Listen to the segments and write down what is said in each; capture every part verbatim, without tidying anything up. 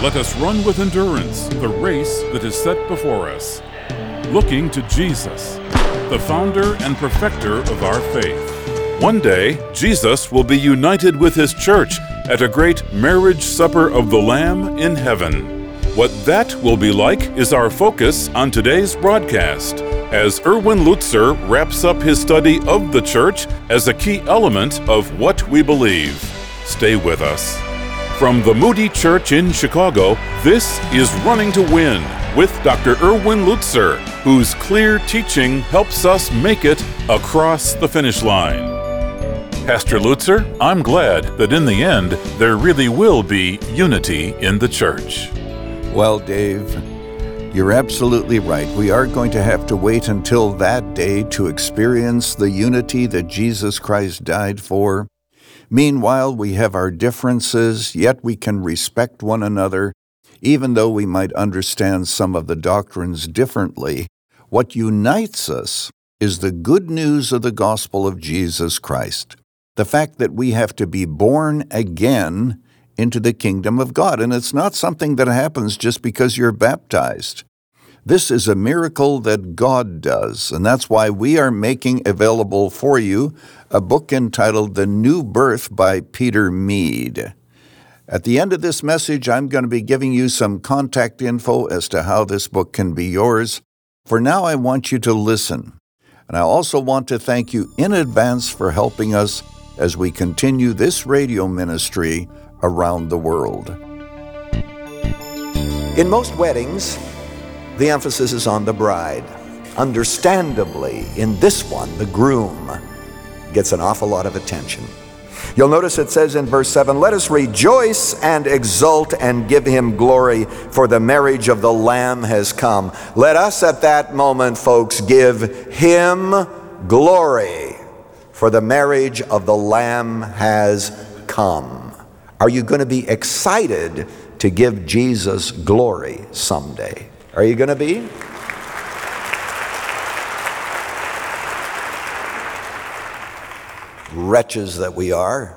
let us run with endurance the race that is set before us, looking to Jesus, the founder and perfecter of our faith. One day, Jesus will be united with his church at a great marriage supper of the Lamb in heaven. What that will be like is our focus on today's broadcast, as Erwin Lutzer wraps up his study of the church as a key element of what we believe. Stay with us. From the Moody Church in Chicago, this is Running to Win with Doctor Erwin Lutzer, whose clear teaching helps us make it across the finish line. Pastor Lutzer, I'm glad that in the end, there really will be unity in the church. Well, Dave, you're absolutely right. We are going to have to wait until that day to experience the unity that Jesus Christ died for. Meanwhile, we have our differences, yet we can respect one another, even though we might understand some of the doctrines differently. What unites us is the good news of the gospel of Jesus Christ, the fact that we have to be born again into the kingdom of God. And it's not something that happens just because you're baptized. This is a miracle that God does, and that's why we are making available for you a book entitled The New Birth by Peter Mead. At the end of this message, I'm going to be giving you some contact info as to how this book can be yours. For now, I want you to listen. And I also want to thank you in advance for helping us as we continue this radio ministry around the world. In most weddings, the emphasis is on the bride. Understandably, in this one, the groom gets an awful lot of attention. You'll notice it says in verse seven, "Let us rejoice and exult and give him glory, for the marriage of the Lamb has come." Let us at that moment, folks, give him glory, for the marriage of the Lamb has come. Are you going to be excited to give Jesus glory someday? Are you going to be? Wretches that we are,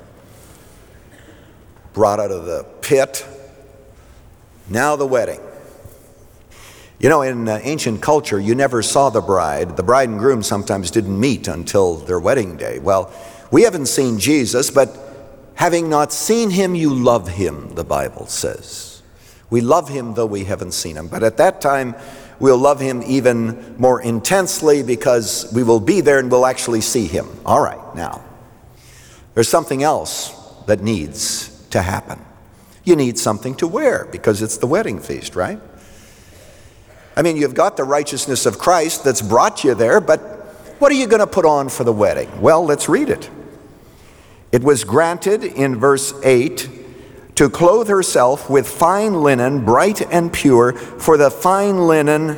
brought out of the pit, now the wedding. You know, in uh, ancient culture, you never saw the bride. The bride and groom sometimes didn't meet until their wedding day. Well, we haven't seen Jesus, but having not seen him, you love him, the Bible says. We love him though we haven't seen him. But at that time, we'll love him even more intensely because we will be there and we'll actually see him. All right, now, there's something else that needs to happen. You need something to wear because it's the wedding feast, right? I mean, you've got the righteousness of Christ that's brought you there, but what are you going to put on for the wedding? Well, let's read it. It was granted in verse eight to clothe herself with fine linen, bright and pure, for the fine linen.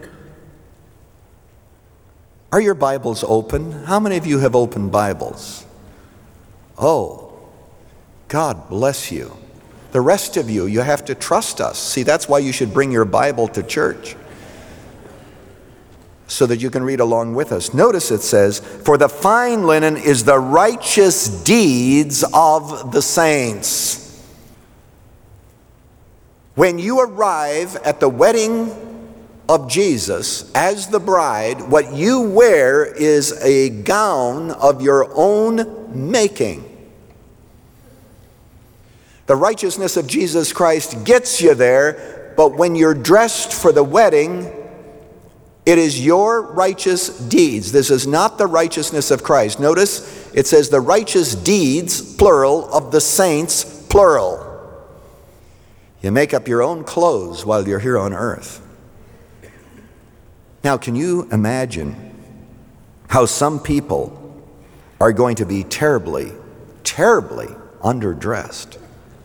Are your Bibles open? How many of you have open Bibles? Oh, God bless you. The rest of you, you have to trust us. See, that's why you should bring your Bible to church, so that you can read along with us. Notice it says, "For the fine linen is the righteous deeds of the saints." When you arrive at the wedding of Jesus as the bride, what you wear is a gown of your own making. The righteousness of Jesus Christ gets you there, but when you're dressed for the wedding, it is your righteous deeds. This is not the righteousness of Christ. Notice it says the righteous deeds, plural, of the saints, plural. You make up your own clothes while you're here on earth. Now, can you imagine how some people are going to be terribly, terribly underdressed?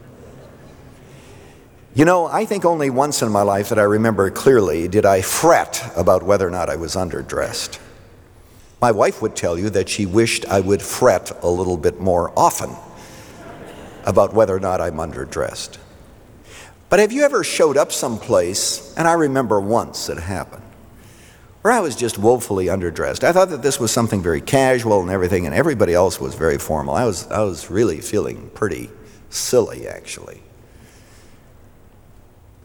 You know, I think only once in my life that I remember clearly did I fret about whether or not I was underdressed. My wife would tell you that she wished I would fret a little bit more often about whether or not I'm underdressed. But have you ever showed up someplace, and I remember once it happened, where I was just woefully underdressed. I thought that this was something very casual and everything, and everybody else was very formal. I was, I was really feeling pretty silly, actually.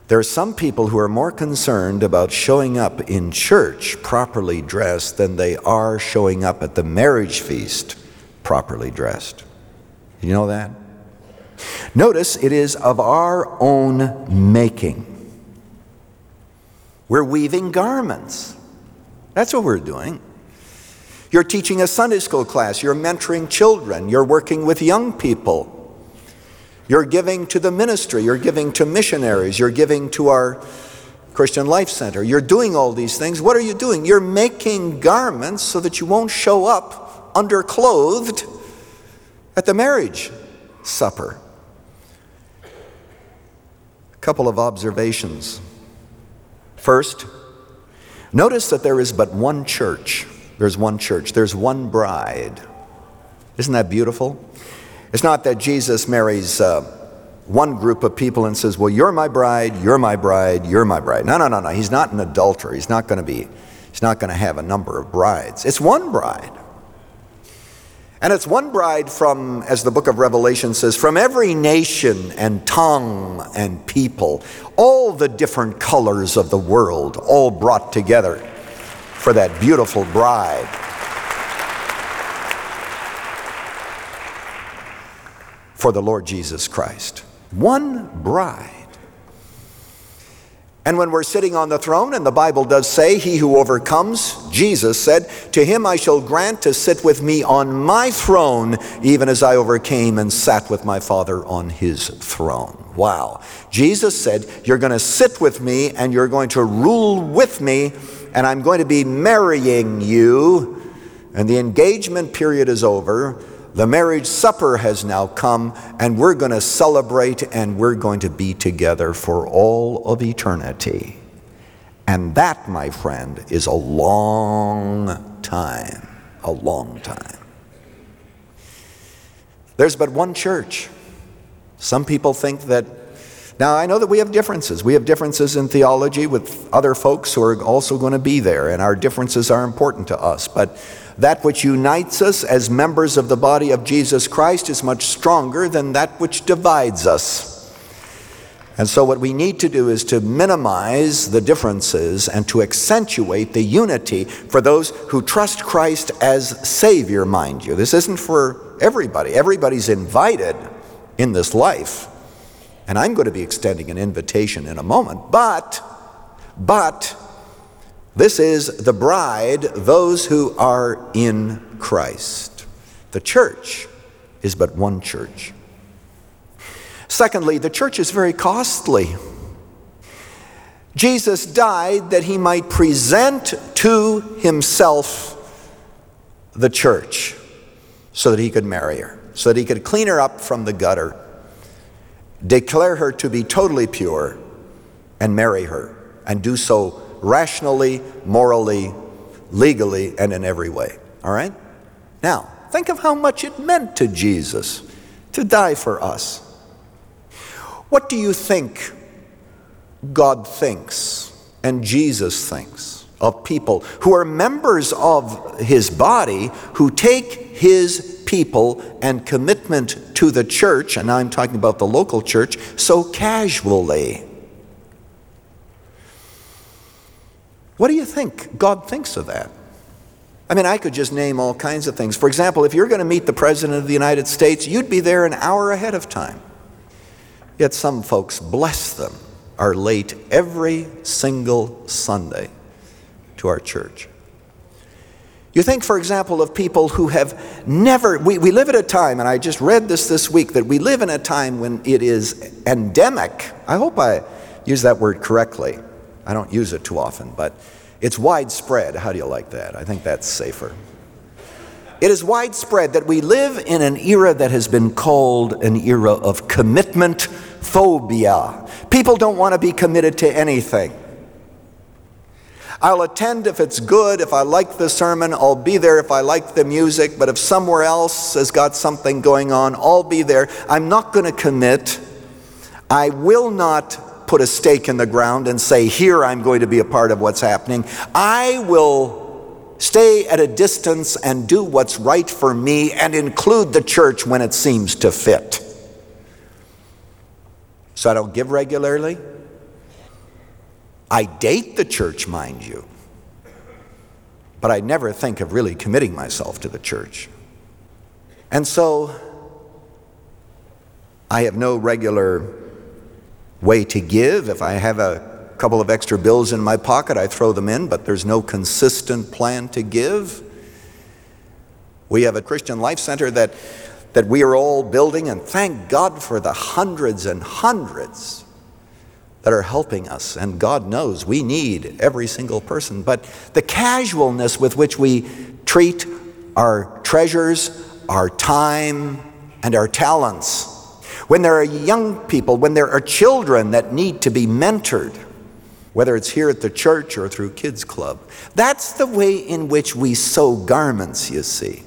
There are some people who are more concerned about showing up in church properly dressed than they are showing up at the marriage feast properly dressed. You know that? Notice it is of our own making. We're weaving garments. That's what we're doing. You're teaching a Sunday school class. You're mentoring children. You're working with young people. You're giving to the ministry. You're giving to missionaries. You're giving to our Christian Life Center. You're doing all these things. What are you doing? You're making garments so that you won't show up underclothed at the marriage supper. A couple of observations. First, notice that there is but one church. There's one church. There's one bride. Isn't that beautiful? It's not that Jesus marries uh, one group of people and says, well, you're my bride, you're my bride, you're my bride. No, no, no, no. He's not an adulterer. He's not going to be, he's not going to have a number of brides. It's one bride. And it's one bride from, as the book of Revelation says, from every nation and tongue and people, all the different colors of the world, all brought together for that beautiful bride. For the Lord Jesus Christ. One bride. And when we're sitting on the throne, and the Bible does say, he who overcomes, Jesus said, to him I shall grant to sit with me on my throne, even as I overcame and sat with my Father on his throne. Wow. Jesus said, you're going to sit with me and you're going to rule with me, and I'm going to be marrying you. And the engagement period is over. The marriage supper has now come, and we're going to celebrate, and we're going to be together for all of eternity. And that, my friend, is a long time, a long time. There's but one church. Some people think that, now I know that we have differences. We have differences in theology with other folks who are also going to be there, and our differences are important to us. But that which unites us as members of the body of Jesus Christ is much stronger than that which divides us. And so what we need to do is to minimize the differences and to accentuate the unity for those who trust Christ as Savior, mind you. This isn't for everybody. Everybody's invited in this life. And I'm going to be extending an invitation in a moment. But, but, this is the bride, those who are in Christ. The church is but one church. Secondly, the church is very costly. Jesus died that he might present to himself the church so that he could marry her, so that he could clean her up from the gutter, declare her to be totally pure, and marry her, and do so rationally, morally, legally, and in every way. All right? Now, think of how much it meant to Jesus to die for us. What do you think God thinks and Jesus thinks of people who are members of his body, who take his people and commitment to the church, and I'm talking about the local church, so casually? What do you think God thinks of that? I mean, I could just name all kinds of things. For example, if you're going to meet the President of the United States, you'd be there an hour ahead of time. Yet some folks, bless them, are late every single Sunday to our church. You think, for example, of people who have never, we, we live at a time, and I just read this this week, that we live in a time when it is endemic. I hope I use that word correctly. I don't use it too often, but it's widespread. How do you like that? I think that's safer. It is widespread that we live in an era that has been called an era of commitment phobia. People don't want to be committed to anything. I'll attend if it's good. If I like the sermon, I'll be there if I like the music. But if somewhere else has got something going on, I'll be there. I'm not going to commit. I will not put a stake in the ground and say, here I'm going to be a part of what's happening. I will stay at a distance and do what's right for me and include the church when it seems to fit. So I don't give regularly. I date the church, mind you, but I never think of really committing myself to the church. And so I have no regular way to give. If I have a couple of extra bills in my pocket, I throw them in, but there's no consistent plan to give. We have a Christian Life Center that, that we are all building, and thank God for the hundreds and hundreds that are helping us. And God knows we need every single person. But the casualness with which we treat our treasures, our time, and our talents, when there are young people, when there are children that need to be mentored, whether it's here at the church or through Kids Club, that's the way in which we sew garments, you see,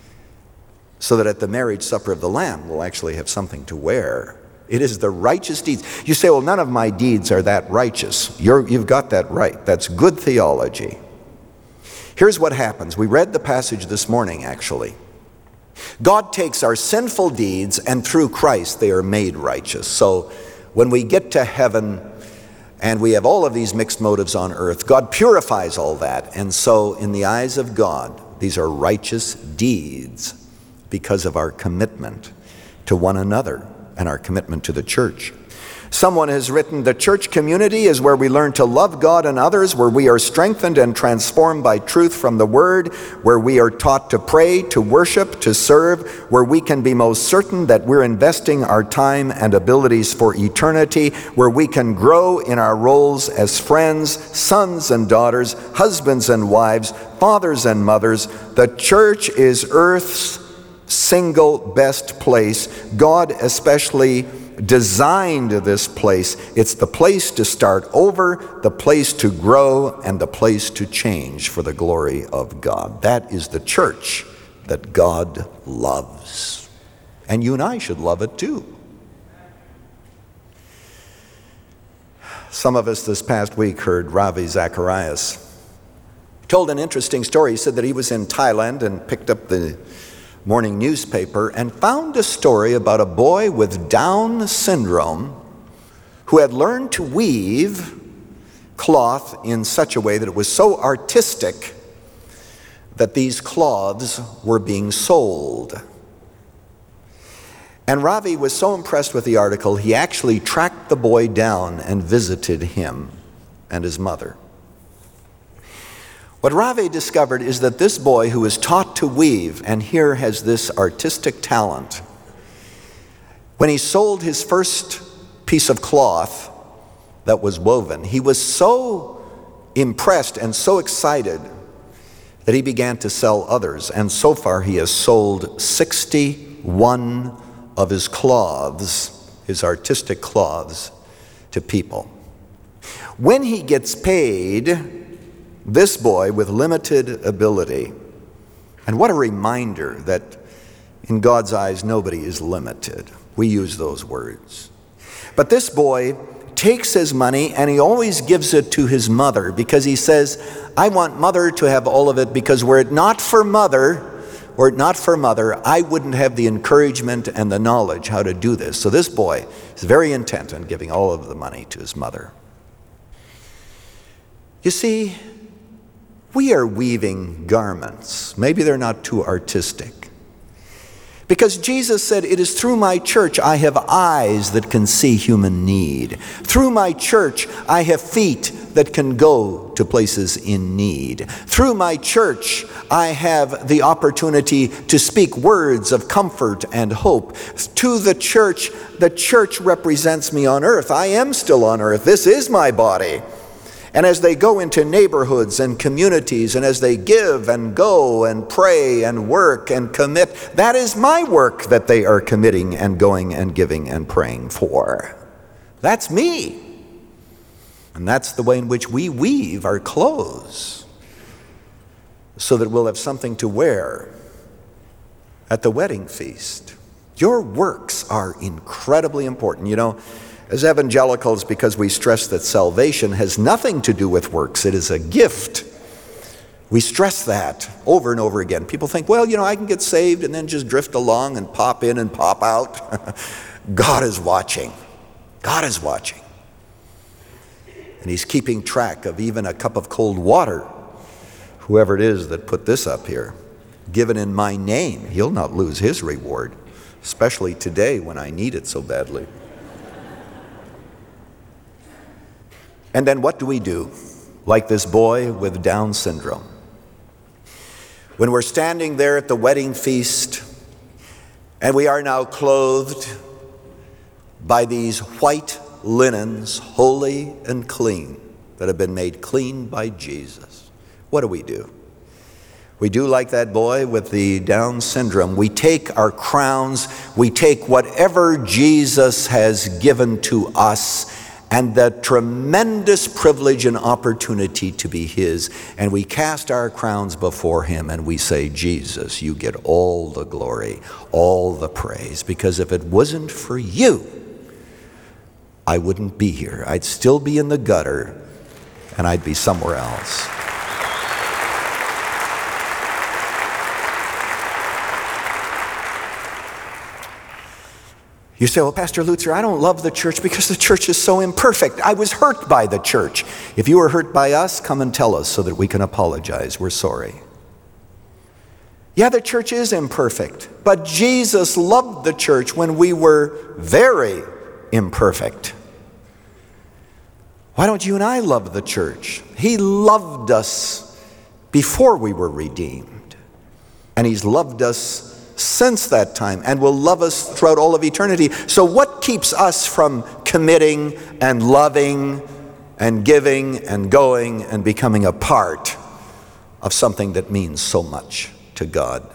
so that at the marriage supper of the Lamb we'll actually have something to wear. It is the righteous deeds. You say, well, none of my deeds are that righteous. You're, you've got that right. That's good theology. Here's what happens. We read the passage this morning, actually. God takes our sinful deeds, and through Christ they are made righteous. So when we get to heaven and we have all of these mixed motives on earth, God purifies all that. And so in the eyes of God, these are righteous deeds because of our commitment to one another and our commitment to the church. Someone has written, the church community is where we learn to love God and others, where we are strengthened and transformed by truth from the Word, where we are taught to pray, to worship, to serve, where we can be most certain that we're investing our time and abilities for eternity, where we can grow in our roles as friends, sons and daughters, husbands and wives, fathers and mothers. The church is earth's single best place. God especially designed this place. It's the place to start over, the place to grow, and the place to change for the glory of God. That is the church that God loves. And you and I should love it too. Some of us this past week heard Ravi Zacharias told an interesting story. He said that he was in Thailand and picked up the morning newspaper and found a story about a boy with Down syndrome who had learned to weave cloth in such a way that it was so artistic that these cloths were being sold. And Ravi was so impressed with the article, he actually tracked the boy down and visited him and his mother. What Ravi discovered is that this boy who was taught to weave, and here has this artistic talent, when he sold his first piece of cloth that was woven, he was so impressed and so excited that he began to sell others. And so far he has sold sixty-one of his cloths, his artistic cloths, to people. When he gets paid, this boy with limited ability, and what a reminder that in God's eyes nobody is limited. We use those words. But this boy takes his money and he always gives it to his mother because he says, I want mother to have all of it, because were it not for mother, were it not for mother, I wouldn't have the encouragement and the knowledge how to do this. So this boy is very intent on giving all of the money to his mother. You see, we are weaving garments. Maybe they're not too artistic. Because Jesus said, it is through my church I have eyes that can see human need. Through my church I have feet that can go to places in need. Through my church I have the opportunity to speak words of comfort and hope. To the church, the church represents me on earth. I am still on earth. This is my body. And as they go into neighborhoods and communities, and as they give and go and pray and work and commit, that is my work that they are committing and going and giving and praying for. That's me. And that's the way in which we weave our clothes so that we'll have something to wear at the wedding feast. Your works are incredibly important. You know, as evangelicals, because we stress that salvation has nothing to do with works, it is a gift. We stress that over and over again. People think, well, you know, I can get saved and then just drift along and pop in and pop out. God is watching. God is watching. And he's keeping track of even a cup of cold water. Whoever it is that put this up here, given in my name, he'll not lose his reward, especially today when I need it so badly. And then what do we do? Like this boy with Down syndrome. When we're standing there at the wedding feast, and we are now clothed by these white linens, holy and clean, that have been made clean by Jesus, what do we do? We do like that boy with the Down syndrome. We take our crowns, we take whatever Jesus has given to us, and the tremendous privilege and opportunity to be his, and we cast our crowns before him and we say, Jesus, you get all the glory, all the praise, because if it wasn't for you, I wouldn't be here. I'd still be in the gutter and I'd be somewhere else. You say, well, Pastor Lutzer, I don't love the church because the church is so imperfect. I was hurt by the church. If you were hurt by us, come and tell us so that we can apologize. We're sorry. Yeah, the church is imperfect, but Jesus loved the church when we were very imperfect. Why don't you and I love the church? He loved us before we were redeemed, and he's loved us since that time and will love us throughout all of eternity. So what keeps us from committing and loving and giving and going and becoming a part of something that means so much to God?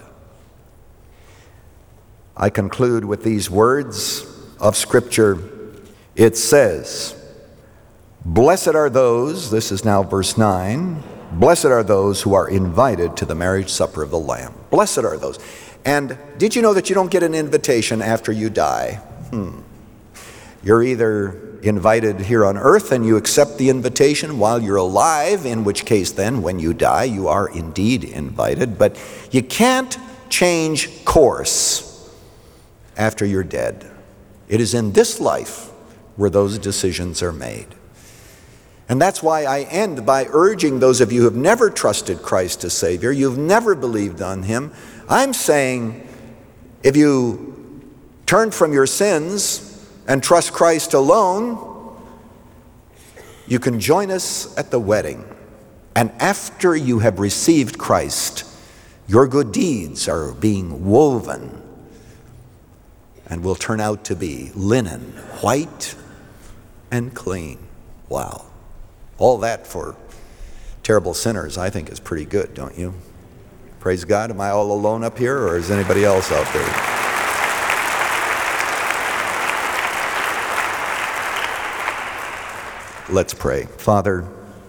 I conclude with these words of Scripture. It says, blessed are those, this is now verse nine, blessed are those who are invited to the marriage supper of the Lamb. Blessed are those. And did you know that you don't get an invitation after you die? Hmm. You're either invited here on earth and you accept the invitation while you're alive, in which case then when you die you are indeed invited, but you can't change course after you're dead. It is in this life where those decisions are made. And that's why I end by urging those of you who have never trusted Christ as Savior, you've never believed on him, I'm saying, if you turn from your sins and trust Christ alone, you can join us at the wedding. And after you have received Christ, your good deeds are being woven and will turn out to be linen, white and clean. Wow. All that for terrible sinners, I think, is pretty good, don't you? Praise God. Am I all alone up here, or is anybody else out there? Let's pray. Father,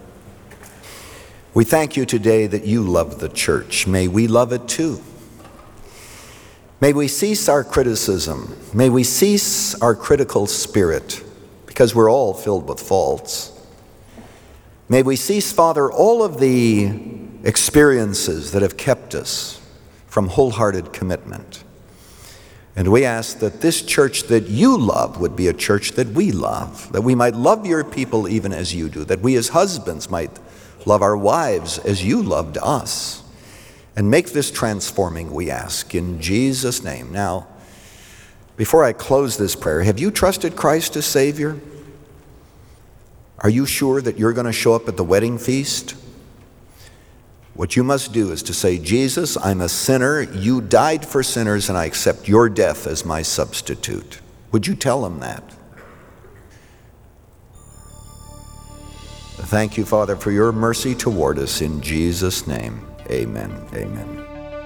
we thank you today that you love the church. May we love it too. May we cease our criticism. May we cease our critical spirit, because we're all filled with faults. May we cease, Father, all of the experiences that have kept us from wholehearted commitment. And we ask that this church that you love would be a church that we love, that we might love your people even as you do, that we as husbands might love our wives as you loved us. And make this transforming, we ask, in Jesus' name. Now, before I close this prayer, have you trusted Christ as Savior? Are you sure that you're going to show up at the wedding feast? What you must do is to say, Jesus, I'm a sinner. You died for sinners, and I accept your death as my substitute. Would you tell him that? Thank you, Father, for your mercy toward us. In Jesus' name, amen. Amen.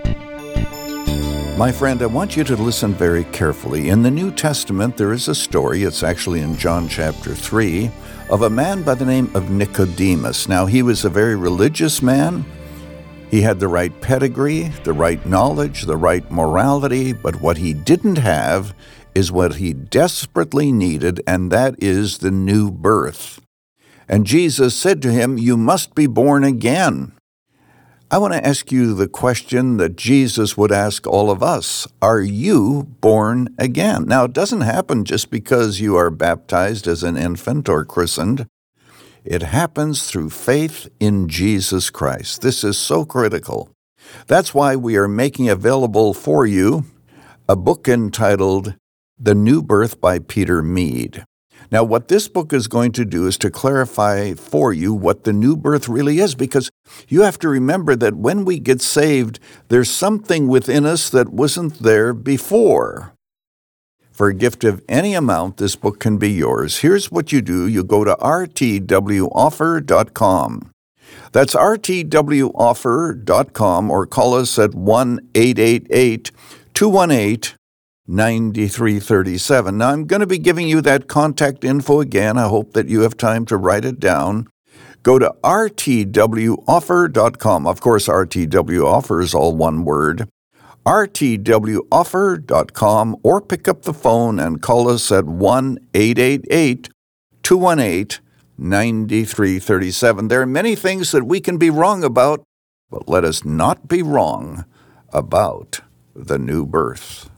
My friend, I want you to listen very carefully. In the New Testament, there is a story, it's actually in John chapter three, of a man by the name of Nicodemus. Now, he was a very religious man. He had the right pedigree, the right knowledge, the right morality, but what he didn't have is what he desperately needed, and that is the new birth. And Jesus said to him, you must be born again. I want to ask you the question that Jesus would ask all of us. Are you born again? Now, it doesn't happen just because you are baptized as an infant or christened. It happens through faith in Jesus Christ. This is so critical. That's why we are making available for you a book entitled The New Birth by Peter Mead. Now, what this book is going to do is to clarify for you what the new birth really is, because you have to remember that when we get saved, there's something within us that wasn't there before. For a gift of any amount, this book can be yours. Here's what you do. You go to r t w offer dot com. That's r t w offer dot com, or call us at one eight eight eight, two one eight, nine three three seven. Now, I'm going to be giving you that contact info again. I hope that you have time to write it down. Go to r t w offer dot com. Of course, R T W Offer is all one word. r t w offer dot com, or pick up the phone and call us at one eight eight eight, two one eight, nine three three seven. There are many things that we can be wrong about, but let us not be wrong about the new birth.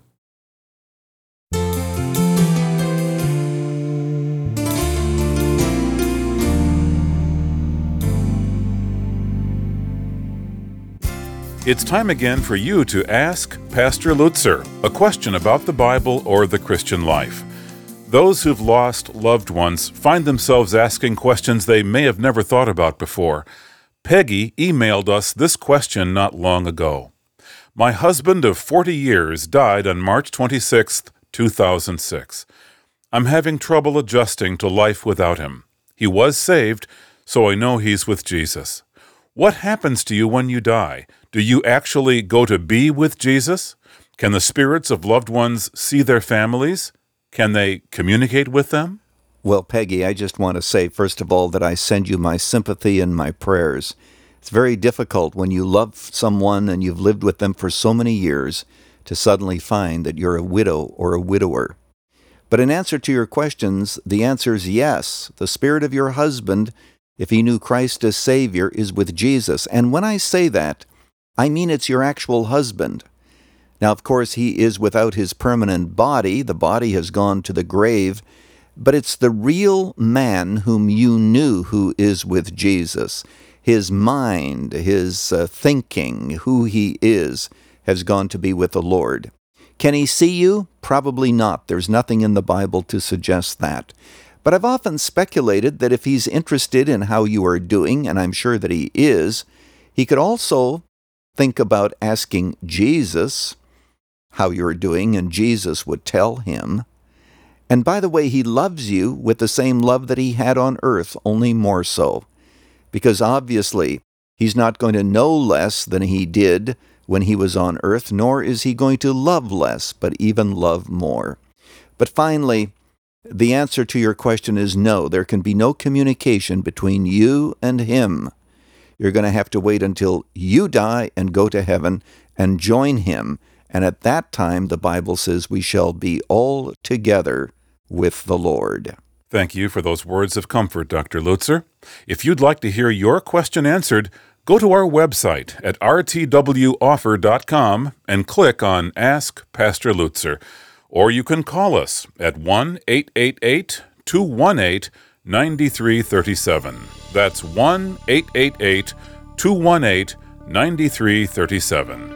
It's time again for you to ask Pastor Lutzer a question about the Bible or the Christian life. Those who've lost loved ones find themselves asking questions they may have never thought about before. Peggy emailed us this question not long ago. My husband of forty years died on March twenty-sixth, two thousand six. I'm having trouble adjusting to life without him. He was saved, so I know he's with Jesus. What happens to you when you die? Do you actually go to be with Jesus? Can the spirits of loved ones see their families? Can they communicate with them? Well, Peggy, I just want to say, first of all, that I send you my sympathy and my prayers. It's very difficult when you love someone and you've lived with them for so many years to suddenly find that you're a widow or a widower. But in answer to your questions, the answer is yes. The spirit of your husband, if he knew Christ as Savior, is with Jesus. And when I say that, I mean it's your actual husband. Now, of course, he is without his permanent body. The body has gone to the grave. But it's the real man whom you knew who is with Jesus. His mind, his uh, thinking, who he is, has gone to be with the Lord. Can he see you? Probably not. There's nothing in the Bible to suggest that. But I've often speculated that if he's interested in how you are doing, and I'm sure that he is, he could also think about asking Jesus how you're doing, and Jesus would tell him. And by the way, he loves you with the same love that he had on earth, only more so. Because obviously, he's not going to know less than he did when he was on earth, nor is he going to love less, but even love more. But finally, the answer to your question is no. There can be no communication between you and him. You're going to have to wait until you die and go to heaven and join him. And at that time, the Bible says we shall be all together with the Lord. Thank you for those words of comfort, Doctor Lutzer. If you'd like to hear your question answered, go to our website at r t w offer dot com and click on Ask Pastor Lutzer. Or you can call us at one eight eight eight, two one eight, nine three three seven. That's one eight eight eight, two one eight, nine three three seven.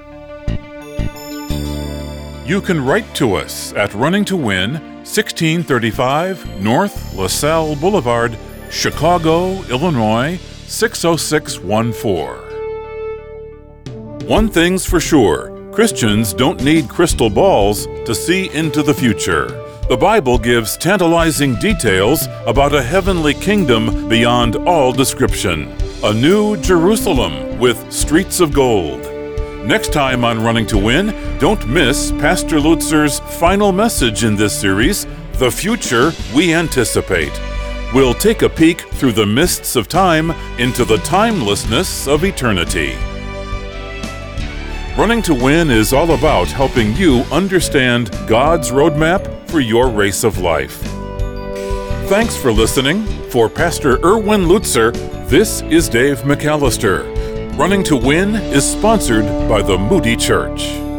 You can write to us at Running to Win, sixteen thirty-five North LaSalle Boulevard, Chicago, Illinois, six oh six one four. One thing's for sure. Christians don't need crystal balls to see into the future. The Bible gives tantalizing details about a heavenly kingdom beyond all description. A new Jerusalem with streets of gold. Next time on Running to Win, don't miss Pastor Lutzer's final message in this series, The Future We Anticipate. We'll take a peek through the mists of time into the timelessness of eternity. Running to Win is all about helping you understand God's roadmap for your race of life. Thanks for listening. For Pastor Erwin Lutzer, this is Dave McAllister. Running to Win is sponsored by the Moody Church.